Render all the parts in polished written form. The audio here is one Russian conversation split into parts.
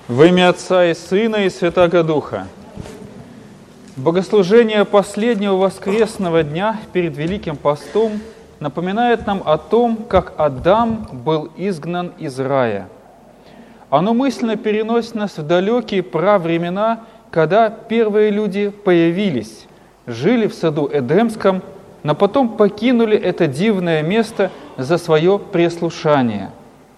Во имя Отца и Сына и Святаго Духа. Богослужение последнего воскресного дня перед Великим Постом напоминает нам о том, как Адам был изгнан из рая. Оно мысленно переносит нас в далекие правремена, когда первые люди появились, жили в саду Эдемском, но потом покинули это дивное место за свое преслушание.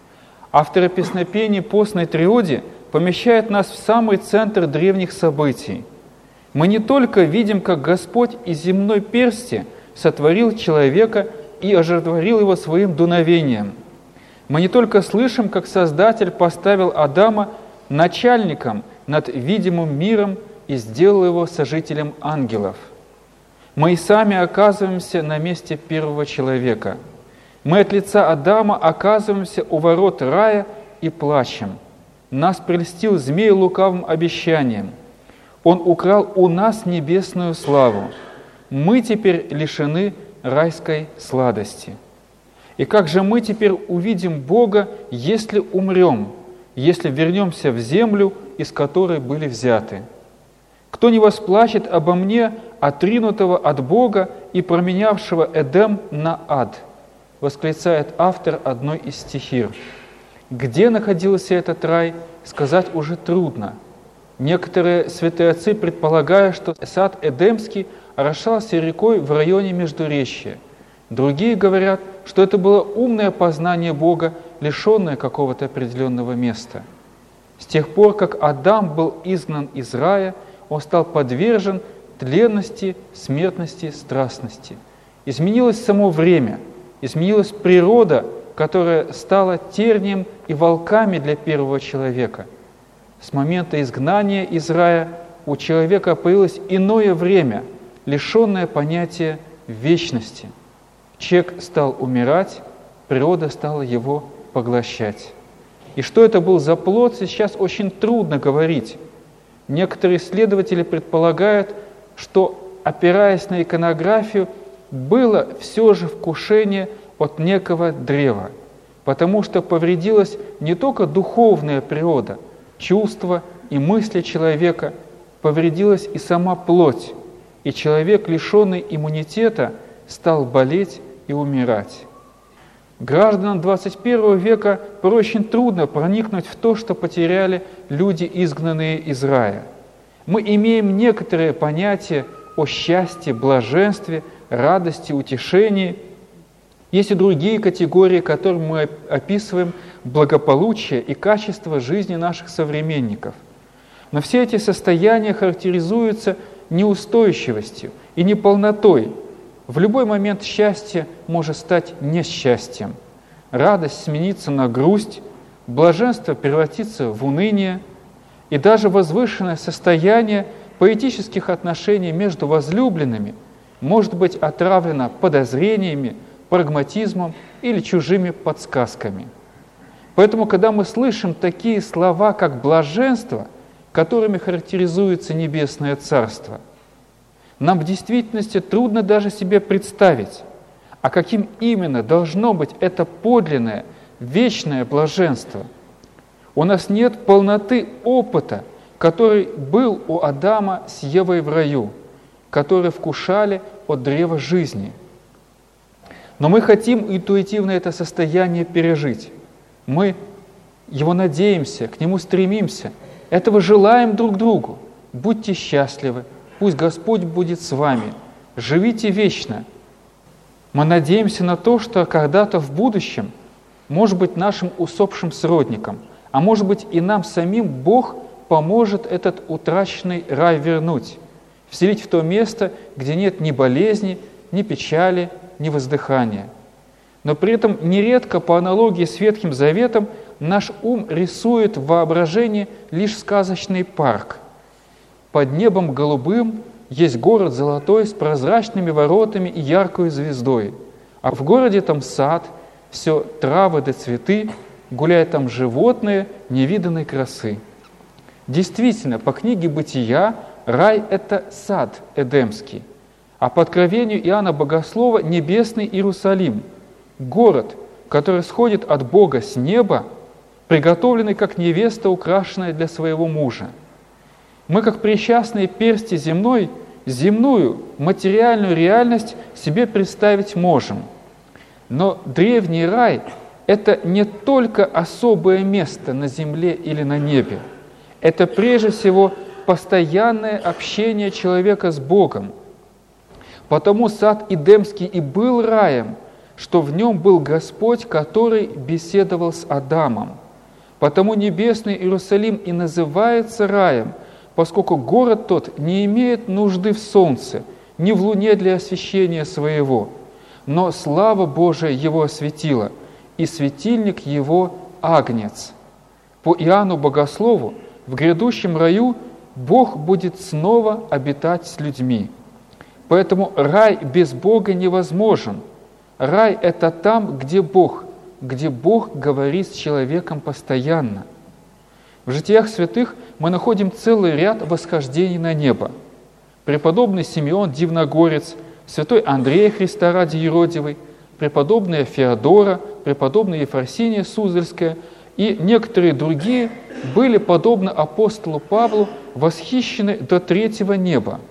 Автор песнопений постной триоде помещает нас в самый центр древних событий. Мы не только видим, как Господь из земной персти сотворил человека и оживотворил его своим дуновением. Мы не только слышим, как Создатель поставил Адама начальником над видимым миром и сделал его сожителем ангелов. Мы и сами оказываемся на месте первого человека. Мы от лица Адама оказываемся у ворот рая и плачем. Нас прельстил змей лукавым обещанием. Он украл у нас небесную славу. Мы теперь лишены райской сладости. И как же мы теперь увидим Бога, если умрем, если вернемся в землю, из которой были взяты? Кто не восплачет обо мне, отринутого от Бога и променявшего Эдем на ад? Восклицает автор одной из стихир. Где находился этот рай, сказать уже трудно. Некоторые святые отцы предполагают, что сад Эдемский орошался рекой в районе Междуречья. Другие говорят, что это было умное познание Бога, лишенное какого-то определенного места. С тех пор, как Адам был изгнан из рая, он стал подвержен тленности, смертности, страстности. Изменилось само время, изменилась природа, которая стала тернием и волками для первого человека. С момента изгнания из рая у человека появилось иное время, лишенное понятия вечности. Человек стал умирать, природа стала его поглощать. И что это был за плод, сейчас очень трудно говорить. Некоторые исследователи предполагают, что, опираясь на иконографию, было все же вкушение от некого древа, потому что повредилась не только духовная природа, чувства и мысли человека, повредилась и сама плоть, и человек, лишенный иммунитета, стал болеть и умирать. Гражданам 21 века порой очень трудно проникнуть в то, что потеряли люди, изгнанные из рая. Мы имеем некоторые понятия о счастье, блаженстве, радости, утешении. Есть и другие категории, которыми мы описываем благополучие и качество жизни наших современников. Но все эти состояния характеризуются неустойчивостью и неполнотой. В любой момент счастье может стать несчастьем. Радость смениться на грусть, блаженство превратиться в уныние, и даже возвышенное состояние поэтических отношений между возлюбленными может быть отравлено подозрениями, прагматизмом или чужими подсказками. Поэтому, когда мы слышим такие слова, как «блаженство», которыми характеризуется Небесное Царство, нам в действительности трудно даже себе представить, а каким именно должно быть это подлинное, вечное блаженство. У нас нет полноты опыта, который был у Адама с Евой в раю, которые вкушали от древа жизни. Но мы хотим интуитивно это состояние пережить. Мы его надеемся, к нему стремимся, этого желаем друг другу. Будьте счастливы, пусть Господь будет с вами, живите вечно. Мы надеемся на то, что когда-то в будущем, может быть, нашим усопшим сродникам, а может быть и нам самим, Бог поможет этот утраченный рай вернуть, вселить в то место, где нет ни болезни, ни печали, ни воздыхания. Но при этом нередко, по аналогии с Ветхим Заветом, наш ум рисует в воображении лишь сказочный парк. Под небом голубым есть город золотой с прозрачными воротами и яркой звездой. А в городе там сад, все травы да цветы, гуляют там животные невиданной красы. Действительно, по книге «Бытия» рай – это сад Эдемский, а по откровению Иоанна Богослова – небесный Иерусалим, город, который сходит от Бога с неба приготовленный как невеста, украшенная для своего мужа. Мы, как причастные персти земную, материальную реальность себе представить можем. Но древний рай – это не только особое место на земле или на небе. Это прежде всего постоянное общение человека с Богом. Потому сад Эдемский и был раем, что в нем был Господь, который беседовал с Адамом. Потому небесный Иерусалим и называется раем, поскольку город тот не имеет нужды в солнце, ни в луне для освещения своего, но слава Божия его осветила, и светильник его – Агнец. По Иоанну Богослову в грядущем раю Бог будет снова обитать с людьми. Поэтому рай без Бога невозможен. Рай – это там, где Бог говорит с человеком постоянно. В житиях святых мы находим целый ряд восхождений на небо. Преподобный Симеон Дивногорец, святой Андрей Христа ради Еродивый, преподобная Феодора, преподобная Ефросиния Суздальская и некоторые другие были, подобно апостолу Павлу, восхищены до третьего неба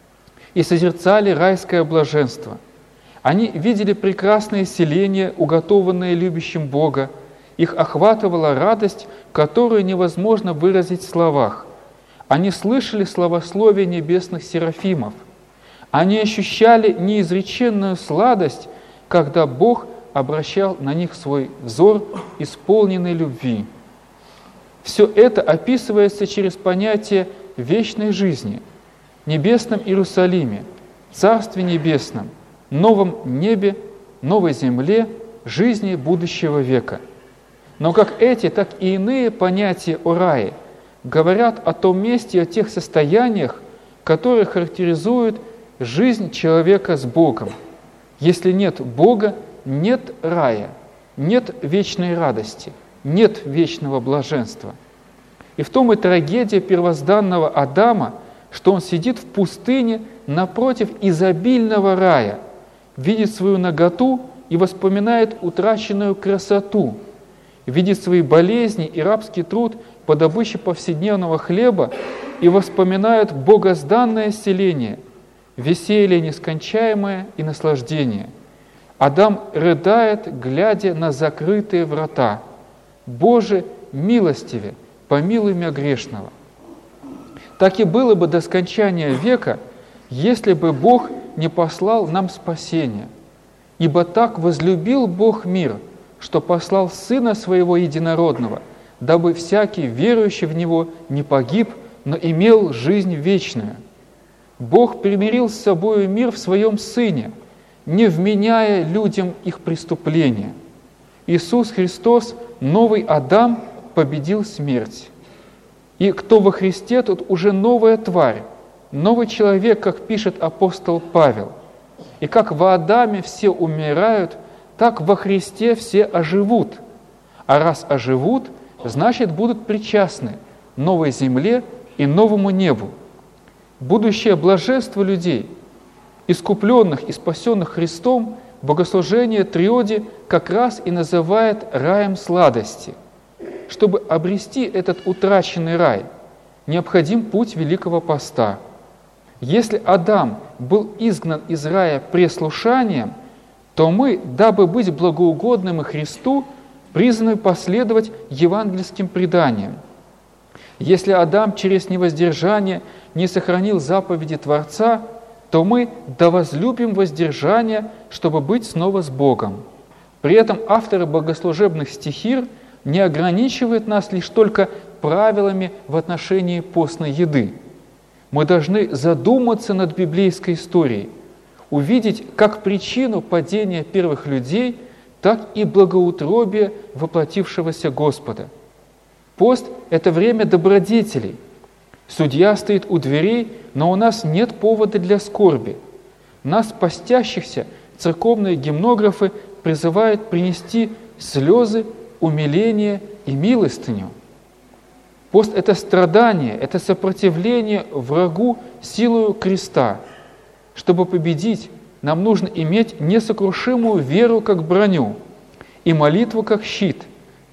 и созерцали райское блаженство. Они видели прекрасное селение, уготованное любящим Бога. Их охватывала радость, которую невозможно выразить в словах. Они слышали славословие небесных серафимов. Они ощущали неизреченную сладость, когда Бог обращал на них свой взор, исполненный любви. Все это описывается через понятие вечной жизни, небесном Иерусалиме, Царстве Небесном, новом небе, новой земле, жизни будущего века. Но как эти, так и иные понятия о рае говорят о том месте, о тех состояниях, которые характеризуют жизнь человека с Богом. Если нет Бога, нет рая, нет вечной радости, нет вечного блаженства. И в том и трагедия первозданного Адама, что он сидит в пустыне напротив изобильного рая, видит свою наготу и воспоминает утраченную красоту, видит свои болезни и рабский труд по добыче повседневного хлеба и воспоминает богозданное селение, веселье нескончаемое и наслаждение. Адам рыдает, глядя на закрытые врата. «Боже, милостиве, помилуй меня грешного». Так и было бы до скончания века, если бы Бог не послал нам спасения. Ибо так возлюбил Бог мир, что послал Сына Своего Единородного, дабы всякий, верующий в Него, не погиб, но имел жизнь вечную. Бог примирил с собою мир в Своем Сыне, не вменяя людям их преступления. Иисус Христос, новый Адам, победил смерть. И кто во Христе, тот уже новая тварь, новый человек, как пишет апостол Павел. И как во Адаме все умирают, так во Христе все оживут. А раз оживут, значит, будут причастны новой земле и новому небу. Будущее блаженство людей, искупленных и спасенных Христом, богослужение Триоди как раз и называет раем сладости. Чтобы обрести этот утраченный рай, необходим путь Великого Поста. Если Адам был изгнан из рая преслушанием, то мы, дабы быть благоугодными Христу, призваны последовать евангельским преданиям. Если Адам через невоздержание не сохранил заповеди Творца, то мы да возлюбим воздержание, чтобы быть снова с Богом. При этом авторы богослужебных стихир не ограничивают нас лишь только правилами в отношении постной еды. Мы должны задуматься над библейской историей, увидеть как причину падения первых людей, так и благоутробие воплотившегося Господа. Пост – это время добродетелей. Судья стоит у дверей, но у нас нет повода для скорби. Нас, постящихся, церковные гимнографы призывают принести слезы, умиление и милостыню. Пост – это страдание, это сопротивление врагу силою креста. Чтобы победить, нам нужно иметь несокрушимую веру как броню, и молитву как щит,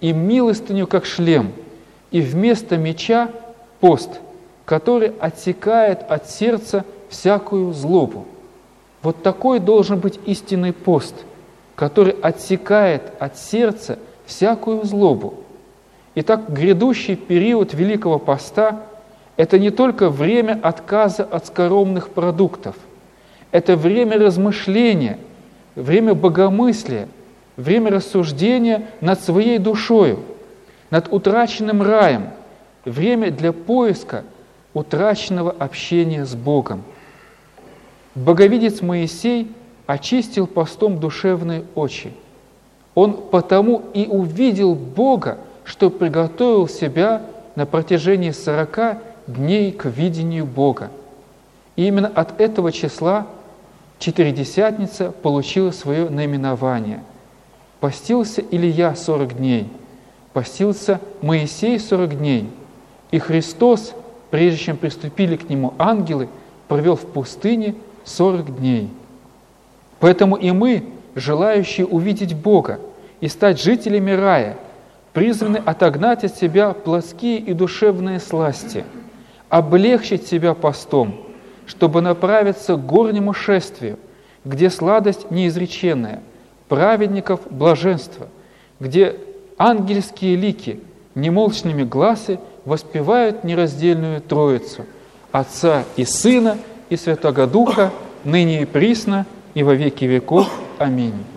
и милостыню, как шлем, и вместо меча пост, который отсекает от сердца всякую злобу. Вот такой должен быть истинный пост, который отсекает от сердца всякую злобу. Итак, грядущий период Великого Поста – это не только время отказа от скоромных продуктов, это время размышления, время богомыслия, время рассуждения над своей душою, над утраченным раем, время для поиска утраченного общения с Богом. Боговидец Моисей очистил постом душевные очи. Он потому и увидел Бога, что приготовил себя на протяжении 40 дней к видению Бога. И именно от этого числа Четыредесятница получила свое наименование. Постился Илия 40 дней, постился Моисей 40 дней, и Христос, прежде чем приступили к Нему ангелы, провел в пустыне 40 дней. Поэтому и мы, желающие увидеть Бога и стать жителями рая, призваны отогнать от себя плотские и душевные сласти, облегчить себя постом, чтобы направиться к горнему шествию, где сладость неизреченная, праведников блаженство, где ангельские лики немолчными гласы воспевают нераздельную Троицу, Отца и Сына и Святого Духа, ныне и присно, и во веки веков. Аминь.